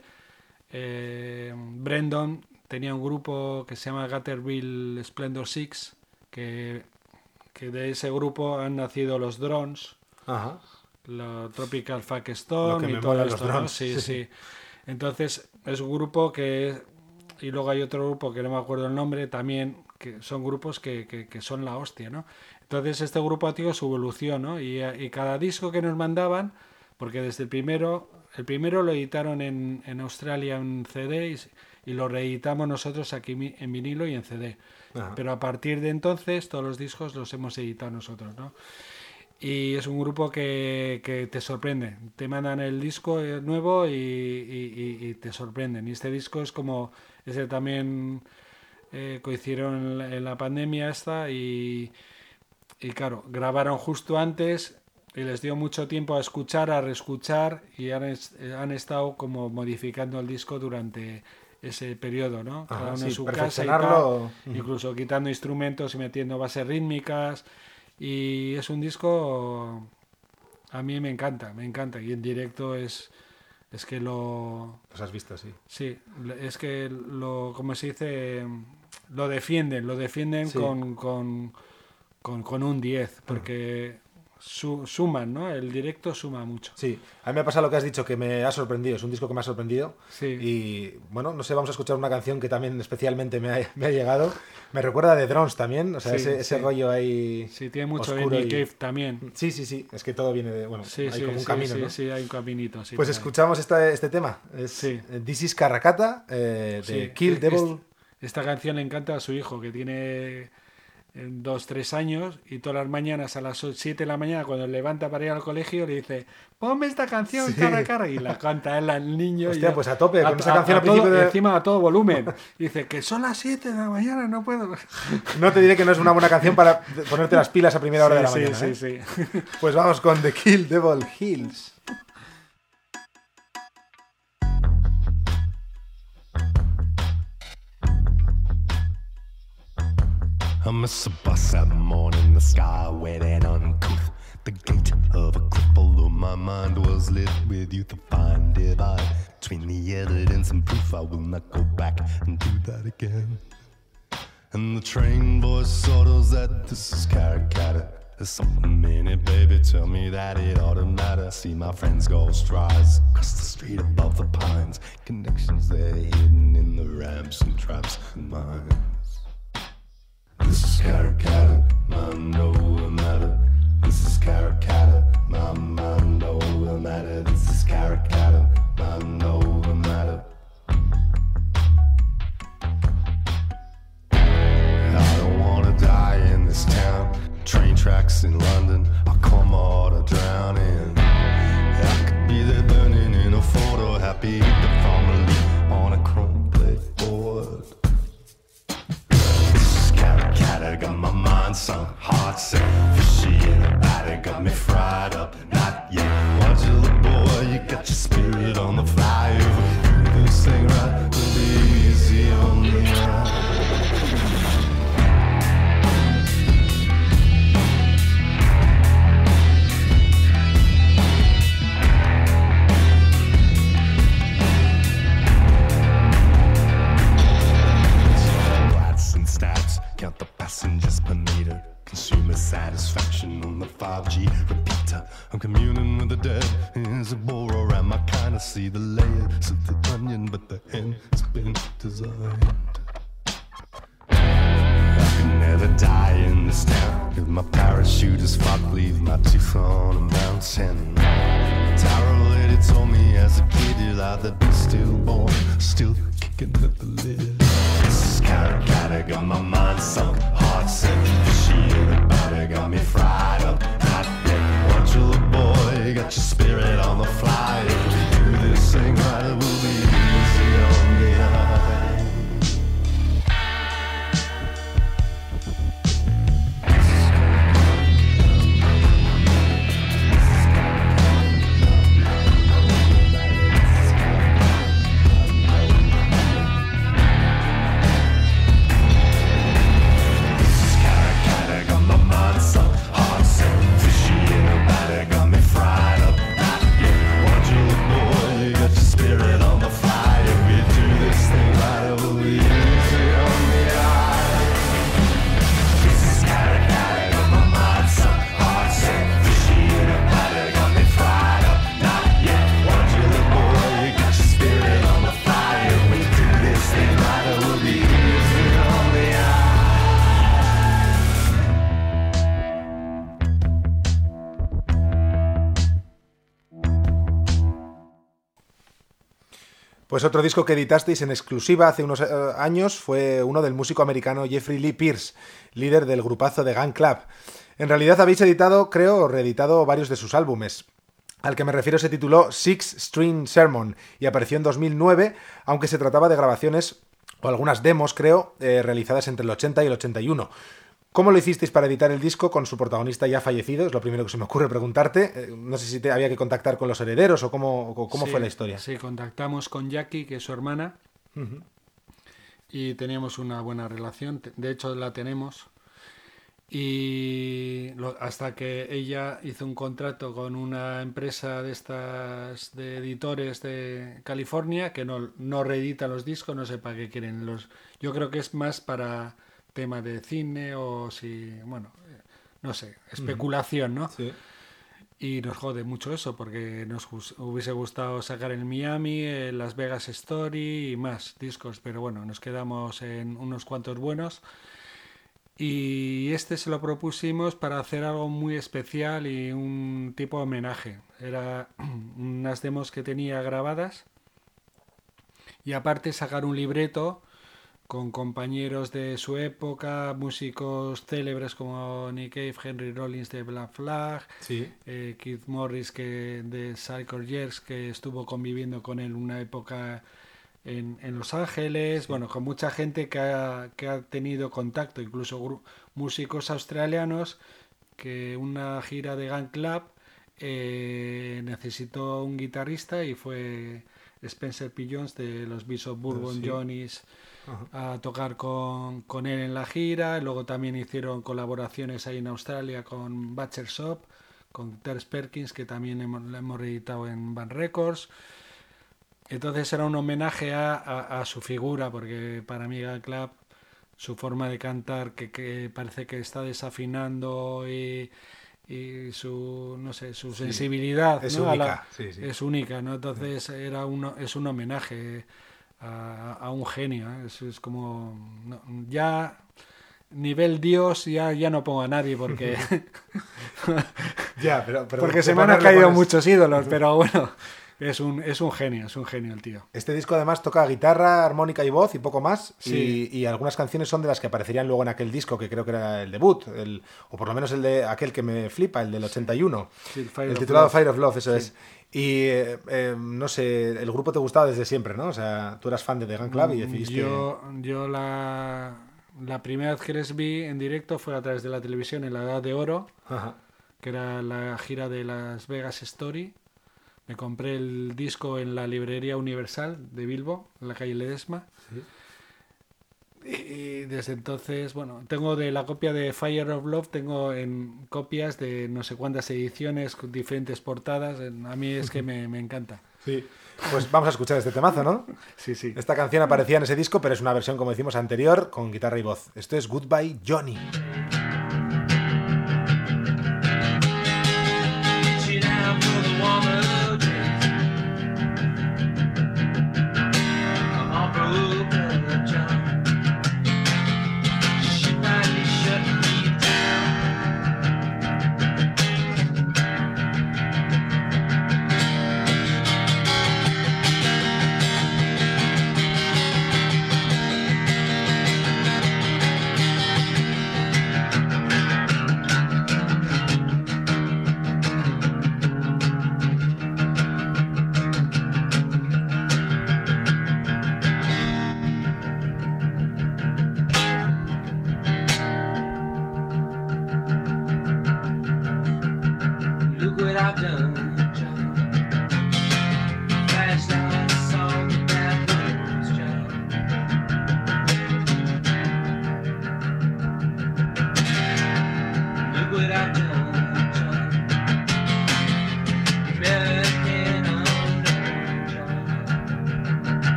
eh, Brendon tenía un grupo que se llama Gatterville Splendor Six, que, que de ese grupo han nacido los Drones, Ajá. la Tropical Funk Stone y todo esto, los drones. ¿no? Sí, sí, sí. Entonces es un grupo que... Y luego hay otro grupo que no me acuerdo el nombre, también, que son grupos que, que, que son la hostia, ¿no? Entonces este grupo ha tenido su evolución, ¿no? Y, y cada disco que nos mandaban, porque desde el primero, el primero lo editaron en, en Australia en C D y, y lo reeditamos nosotros aquí en vinilo y en C D. Ajá. Pero a partir de entonces todos los discos los hemos editado nosotros, ¿no? Y es un grupo que, que te sorprende. Te mandan el disco nuevo y, y, y, y te sorprenden. Y este disco es como... Ese también eh, coincidieron en la, en la pandemia esta y... Y claro, grabaron justo antes y les dio mucho tiempo a escuchar, a reescuchar y han, han estado como modificando el disco durante ese periodo, ¿no? Cada Ajá, uno sí, en su casa y tal, uh-huh. incluso quitando instrumentos y metiendo bases rítmicas. Y es un disco, a mí me encanta, me encanta. Y en directo es, es que lo... Los has visto, sí. Sí, es que lo, como se dice, lo defienden, lo defienden sí. con... con Con, con un diez, porque su, suman, ¿no? El directo suma mucho. Sí, a mí me ha pasado lo que has dicho, que me ha sorprendido, es un disco que me ha sorprendido. Sí. Y bueno, no sé, vamos a escuchar una canción que también especialmente me ha, me ha llegado. Me recuerda de Drones también, o sea, sí, ese, ese sí. rollo ahí. Sí, tiene mucho de Nick Cave también. Sí, sí, sí, es que todo viene de. Bueno, sí, hay sí, como un sí, camino, sí, ¿no? Sí, hay un caminito. Sí, pues escuchamos esta, este tema. Es sí. This is Carracata, eh, de sí. Kill Devil. Esta canción le encanta a su hijo, que tiene. en dos, tres años, y todas las mañanas a las siete de la mañana, cuando levanta para ir al colegio, le dice, ponme esta canción, sí. cara a cara, y la canta él al niño. Hostia, y pues a tope, a, con esa a, canción a al principio todo, de... encima a todo volumen. Y dice, que son las siete de la mañana, no puedo. No te diré que no es una buena canción para ponerte las pilas a primera hora sí, de la sí, mañana. Sí, ¿eh? sí, sí. Pues vamos con The Kill Devil Hills. I miss a bus at morning, the sky wet and uncouth. The gate of a cripple, my mind was lit with youth. A fine divide between the evidence and proof. I will not go back and do that again. And the train voice orders that this is Caracatta. There's something in it, baby, tell me that it ought to matter. See my friends ghost rise across the street above the pines. Connections there hidden in the ramps and traps and mines. This is Caracatta, man, no will matter. This is Caracatta, my man, no will matter. This is Caracatta, man, no will matter. I don't wanna die in this town. Train tracks in London, I'll come out or drown in. I could be there burning in a photo, happy the family on a chrome plate board. Caracatta got my mind sunk, heart sick, fishy in a batter, got me fried up, not yet. Modular boy, you got your spirit on the fly. If we do this thing right, we'll be easy on the eye. Stats, count the passengers per meter. Consumer satisfaction on the five G repeater. I'm communing with the dead. Is a bore around my kind of see the layers of the onion, but the end's been designed. I can never die in this town. If my parachute is fucked, leave my teeth on and bouncing. Tarot lady told me as a kid you'll either be stillborn, still kicking at the lid. This is Caracatta, got my mind sunk, heart sick, fishy in the batter, got me fried up, not yet. Modular boy, got your spirit on the fly. If we do this thing right, it will be easy on the eye. Pues otro disco que editasteis en exclusiva hace unos uh, años fue uno del músico americano Jeffrey Lee Pierce, líder del grupazo The Gun Club. En realidad habéis editado, creo, o reeditado varios de sus álbumes. Al que me refiero se tituló Six String Sermon y apareció en dos mil nueve, aunque se trataba de grabaciones, o algunas demos, creo, eh, realizadas entre el ochenta y el ochenta y uno. ¿Cómo lo hicisteis para editar el disco con su protagonista ya fallecido? Es lo primero que se me ocurre preguntarte. Eh, no sé si te había que contactar con los herederos o cómo, o cómo sí, fue la historia. Sí, contactamos con Jackie, que es su hermana, uh-huh. y teníamos una buena relación. De hecho, la tenemos. Y lo, hasta que ella hizo un contrato con una empresa de estas de editores de California que no, no reedita los discos, no sé para qué quieren los. Yo creo que es más para tema de cine o si, bueno, no sé, especulación, ¿no? Sí. Y nos jode mucho eso porque nos hubiese gustado sacar en Miami, en Las Vegas Story y más discos, pero bueno, nos quedamos en unos cuantos buenos. Y este se lo propusimos para hacer algo muy especial y un tipo de homenaje. Era unas demos que tenía grabadas y aparte sacar un libreto con compañeros de su época, músicos célebres como Nick Cave, Henry Rollins de Black Flag, Sí. eh, Keith Morris que de Psycho Jerks, que estuvo conviviendo con él una época en, en Los Ángeles, sí. Bueno, con mucha gente que ha, que ha tenido contacto, incluso gru- músicos australianos, que una gira de Gun Club eh, necesitó un guitarrista y fue Spencer P. Jones de los Bishop Bourbon sí. Johnnies uh-huh. a tocar con, con él en la gira. Luego también hicieron colaboraciones ahí en Australia con Butcher Shop, con Terence Perkins, que también hemos, lo hemos reeditado en Van Records. Entonces era un homenaje a, a, a su figura, porque para mí Gun Club, su forma de cantar, que, que parece que está desafinando y, y su, no sé, su sensibilidad, sí, es, ¿no? única, a la, sí, sí. es única, ¿no? Entonces era uno, es un homenaje a, a un genio, ¿eh? Es, es como no, ya nivel Dios ya, ya no pongo a nadie porque ya, pero, pero porque se me han caído pones... muchos ídolos, pero bueno. Es un, es un genio, es un genio el tío. Este disco además toca guitarra, armónica y voz y poco más. Sí. Y, y algunas canciones son de las que aparecerían luego en aquel disco, que creo que era el debut, el, o por lo menos el de aquel que me flipa, el del ochenta y uno. Sí, el, Fire el of titulado Love. Fire of Love, eso sí. es. Y eh, eh, no sé, el grupo te gustaba desde siempre, ¿no? O sea, tú eras fan de The Gun Club y decidiste... Yo, yo la, la primera vez que les vi en directo fue a través de la televisión en la Edad de Oro, Ajá. que era la gira de Las Vegas Story. Me compré el disco en la librería Universal de Bilbo, en la calle Ledesma. Sí. Y desde entonces, bueno, tengo de la copia de Fire of Love, tengo en copias de no sé cuántas ediciones, con diferentes portadas. A mí es que me, me encanta. Sí. Pues vamos a escuchar este temazo, ¿no? Sí, sí. Esta canción aparecía en ese disco, pero es una versión, como decimos, anterior, con guitarra y voz. Esto es Goodbye Johnny.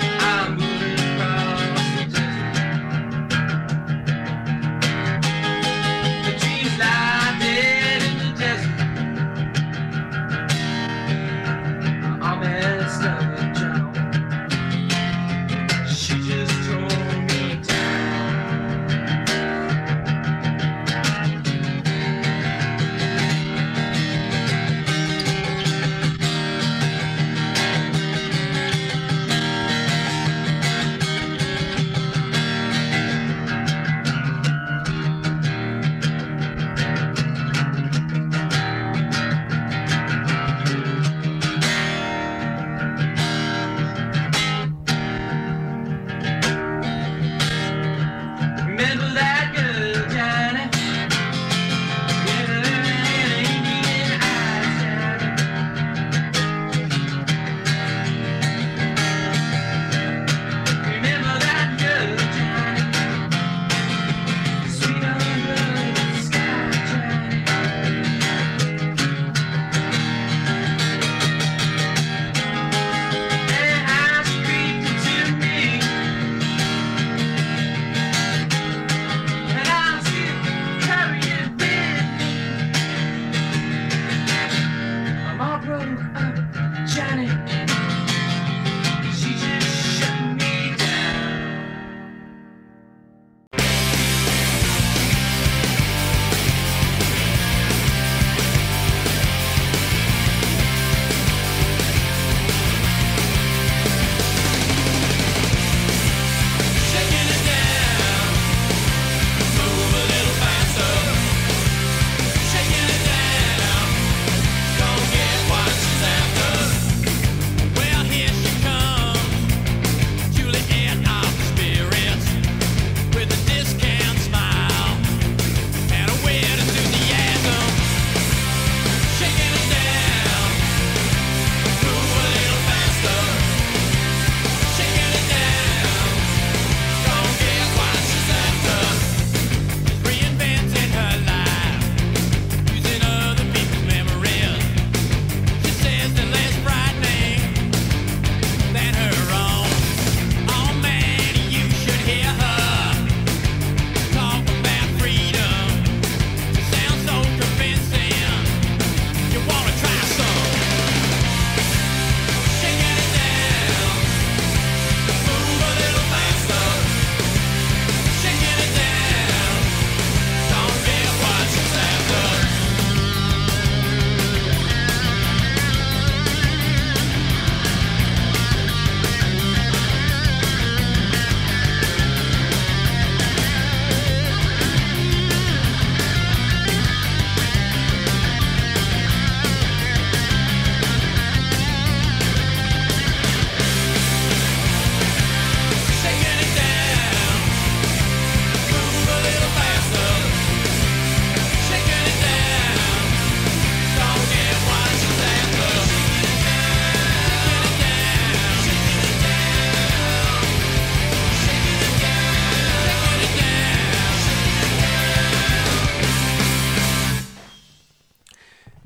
I'm moving across the desert.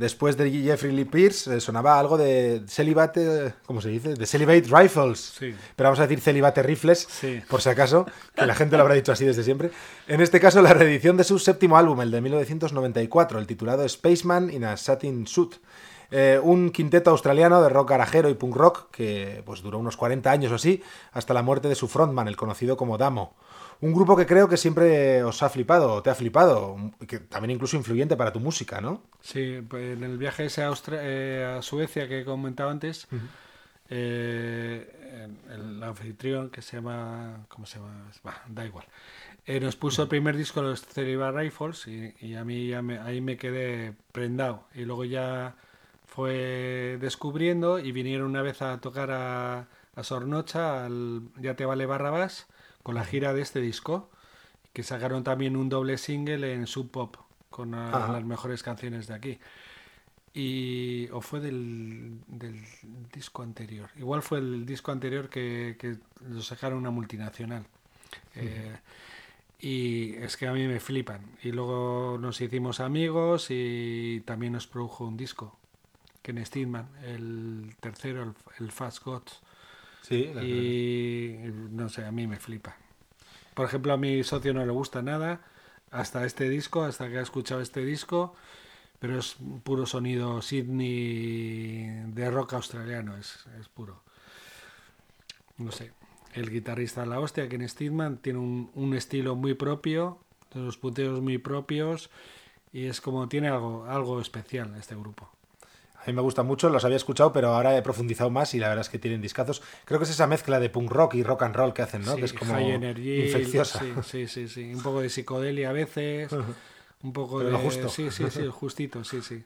Después de Jeffrey Lee Pierce eh, sonaba algo de Celibate, ¿cómo se dice? De Celibate Rifles. Sí. Pero vamos a decir Celibate Rifles, Sí. por si acaso, que la gente lo habrá dicho así desde siempre. En este caso, la reedición de su séptimo álbum, el de mil novecientos noventa y cuatro, el titulado Spaceman in a Satin Suit. Eh, un quinteto australiano de rock garajero y punk rock que pues duró unos cuarenta años o así, hasta la muerte de su frontman, el conocido como Damo. Un grupo que creo que siempre os ha flipado, o te ha flipado, que también incluso influyente para tu música, ¿no? Sí, pues en el viaje ese a, Austra- eh, a Suecia que he comentado antes, uh-huh. eh, el anfitrión que se llama... ¿Cómo se llama? Bah, da igual. Eh, nos puso el primer disco de los Celibate Rifles y, y a mí ya me, ahí me quedé prendado. Y luego ya fue descubriendo y vinieron una vez a tocar a, a Sornocha, al Ya te vale Barrabás, con la gira de este disco, que sacaron también un doble single en Sub Pop con a, las mejores canciones de aquí. Y o fue del, del disco anterior, igual fue el disco anterior que, que lo sacaron una multinacional. Uh-huh. eh, y es que a mí me flipan. Y luego nos hicimos amigos y también nos produjo un disco, Ken Steedman, el tercero, el, el Fast Gods. Sí, y no sé, a mí me flipa. Por ejemplo, a mi socio no le gusta nada hasta este disco, hasta que ha escuchado este disco, pero es puro sonido Sydney de rock australiano, es, es puro. No sé, el guitarrista de la hostia, Ken Steedman, tiene un, un estilo muy propio, los punteos muy propios, y es como tiene algo, algo especial este grupo. A mí me gusta mucho, los había escuchado, pero ahora he profundizado más y la verdad es que tienen discazos. Creo que es esa mezcla de punk rock y rock and roll que hacen, ¿no? Sí, que es como high energy, infecciosa. Sí, sí, sí, sí. Un poco de psicodelia a veces, un poco pero de... lo justo. Sí, sí, sí, justito, sí, sí.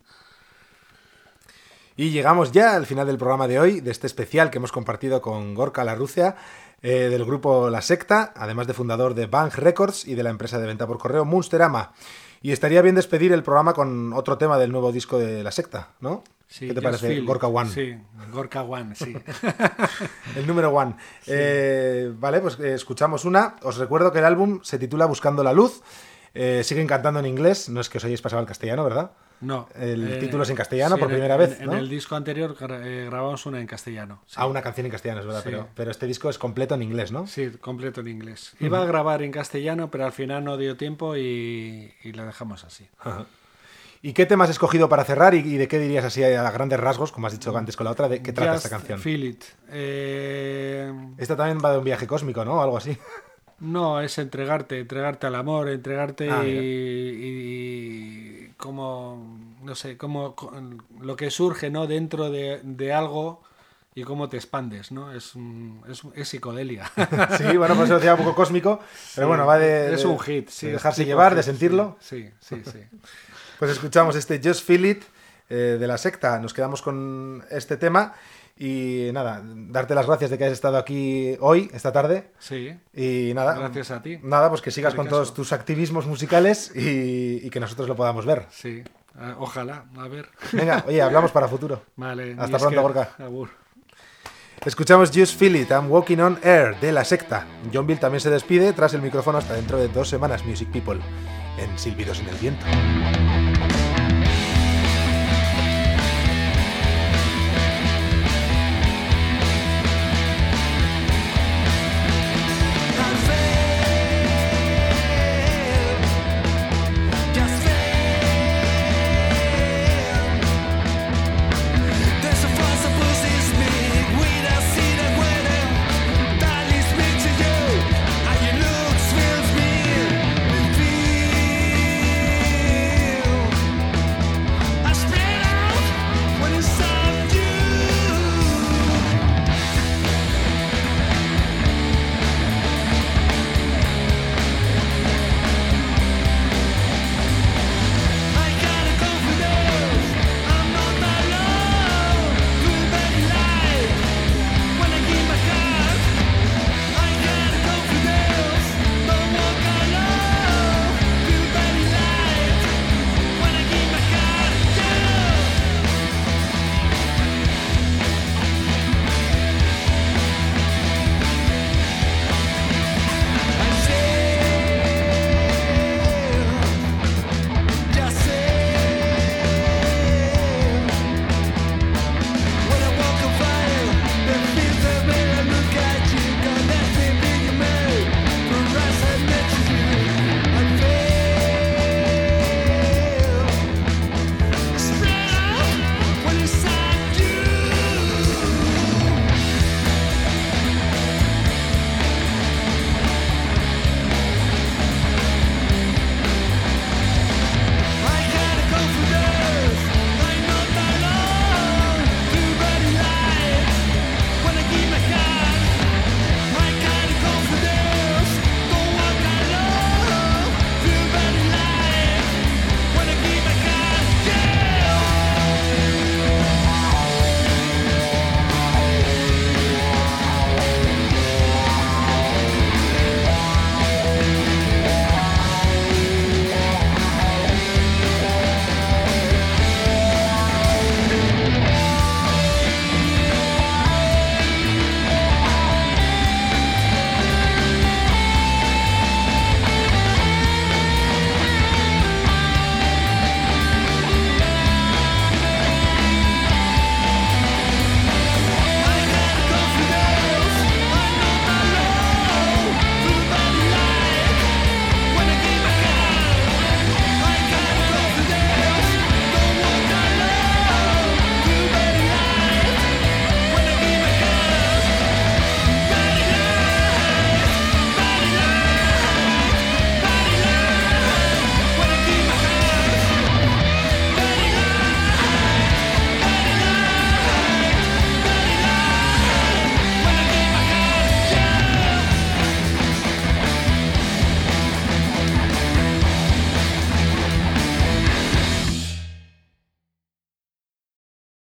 Y llegamos ya al final del programa de hoy, de este especial que hemos compartido con Gorka Larrucia, eh, del grupo La Secta, además de fundador de Bang Records y de la empresa de venta por correo Monsterama. Y estaría bien despedir el programa con otro tema del nuevo disco de La Secta, ¿no? Sí, ¿Qué te Just parece? Feel. Gorka One. Sí, Gorka One, sí. El número one. Sí. Eh, vale, pues eh, escuchamos una. Os recuerdo que el álbum se titula Buscando la Luz. Eh, siguen cantando en inglés, no es que os hayáis pasado al castellano, ¿verdad? No. El eh, título es en castellano sí, por en, primera vez, en, ¿no? en el disco anterior eh, grabamos una en castellano. Sí. Ah, una canción en castellano, es verdad, Sí. pero, pero este disco es completo en inglés, ¿no? Sí, completo en inglés. Uh-huh. Iba a grabar en castellano, pero al final no dio tiempo y, y la dejamos así. Uh-huh. ¿Y qué tema has escogido para cerrar y, y de qué dirías así a grandes rasgos, como has dicho antes con la otra, de qué trata Just esta canción? Feel It. Eh... Esta también va de un viaje cósmico, ¿no? Algo así. No, es entregarte, entregarte al amor, entregarte ah, y, y, y como, no sé, como lo que surge, ¿no? Dentro de, de algo y cómo te expandes, ¿no? Es, es, es psicodelia. Sí, bueno, pues eso decía un poco cósmico, pero sí, bueno, va de... Es de, un hit, sí. De dejarse llevar, hit, de sentirlo. Sí, sí, sí. sí. Pues escuchamos este Just Feel It eh, de La Secta. Nos quedamos con este tema y nada, darte las gracias de que hayas estado aquí hoy, esta tarde. Sí. Y nada. Gracias a ti. Nada, pues que sigas con todos tus activismos musicales y, y que nosotros lo podamos ver. Sí, ojalá, a ver. Venga, oye, hablamos para futuro. Vale. Hasta pronto, Gorka. Abur. Escuchamos Just Feel It, I'm Walking on Air de La Secta. John Bill también se despide tras el micrófono hasta dentro de dos semanas, Music People, en Silbidos en el Viento.